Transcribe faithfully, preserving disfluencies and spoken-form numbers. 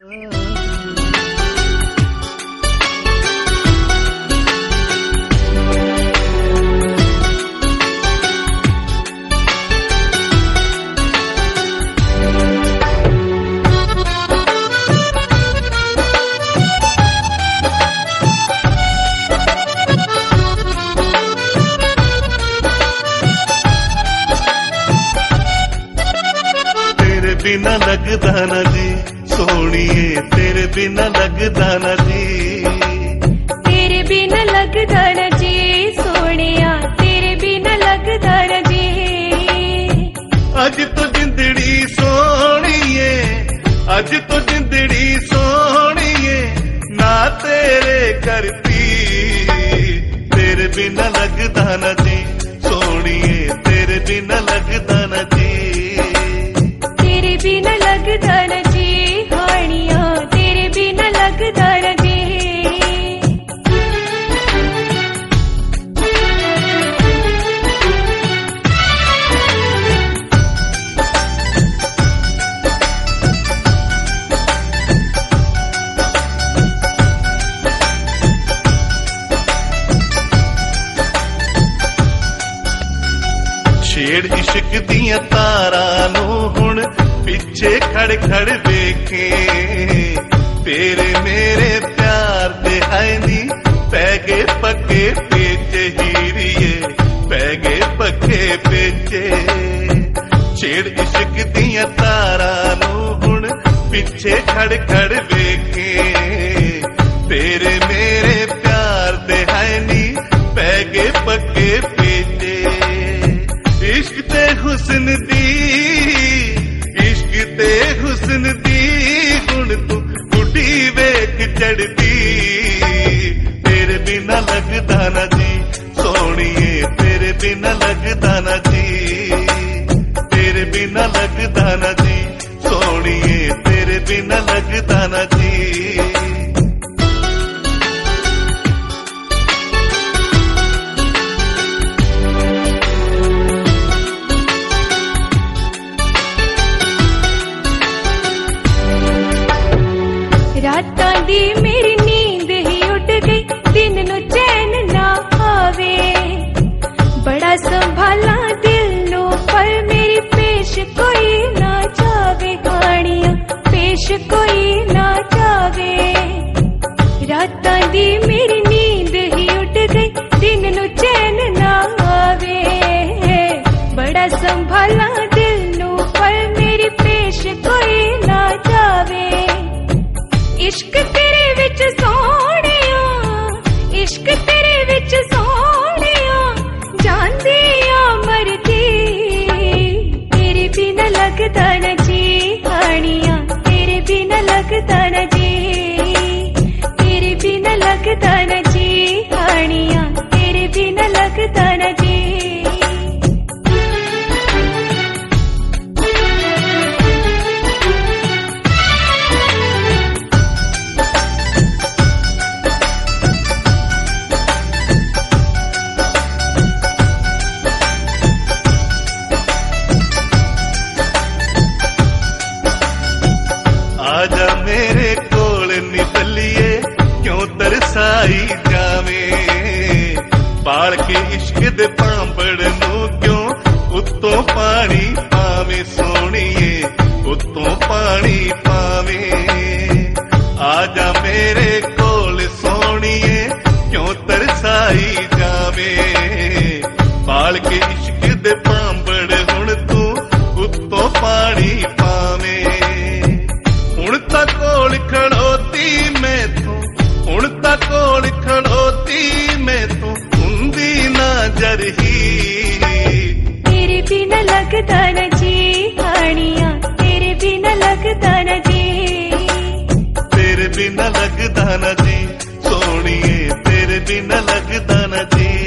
बिना लगदा ना जी सोहणिए तेरे बिना लगदा ना जी तेरे बिना लगदा ना जी सोहणिया तेरे बिना लगदा ना जी अज तो जिंदड़ी सोहणिए अज तो जिंदड़ी सोहणिए ना तेरे करती तेरे बिना लगदा ना जी सोहणिए तेरे बिना लगदा ना जी तेरे बिना लगदा ना जी हानिया तेरे बिना लगदा ना जी छेड़ इश्क दियां तारां नूं हुण पिछे खड़ खड़ वेखे तेरे मेरे प्यार दे है नी पै गए पक्के पेचे हीरिए पै गए पक्के पेचे छेड़ इश्क दियां तारां नूं हुण पिछे खड़ खड़ वेखे तेरे मेरे प्यार दे है नी पै गए पक्के पेचे इश्क ते हुस्न दी इश्क ते हुस्न दी हुण तू गुड्डी वेख चढ़दी तेरे बिना लगदा ना जी सोहणिए तेरे बिना लगदा ना जी तेरे बिना लगदा ना जी सोहणिए तेरे बिना लगदा ना जी रातां दी मेरी नींद ही उड़ गई दिन नू चैन ना आवे बड़ा संभाला दिल नू पर मेरी पेश कोई ना जावे हानिया पेश कोई ना जावे रातां दी मेरी नींद ही उड़ गई दिन नू चैन ना आवे बड़ा संभाला दिल नू पर मेरी पेश कोई ना जावे इश्क तेरे विच सोहणिया इश्क तेरे विच सोहणिया जानदी आ मरदी तेरे बिना लगदा ना जी हानिया तेरे बिना लगदा ना जी तेरे बिना लगदा ना जी हानिया तेरे बिना लगदा ना जी आजा मेरे कोल निकलिए क्यों तरसाई जावे पाल के इश्क दे पांबड़ नू क्यों उत्तों पानी पावे सोहणिए उत्तों पानी पावे आजा मेरे कोल सोहणिए क्यों तरसाई जावे पाल के इश्क दे पांबड़ हुण तू उत्तों पानी पावे हुण तां कोल खड़ोती मैं तू हुण तां कोल खड़ोती मैं तू हुंदी ना जरही तेरे बिना लगदा ना जी हानिया तेरे बिना लगदा ना जी तेरे बिना लगदा ना जी सोहणिए तेरे बिना लगदा ना जी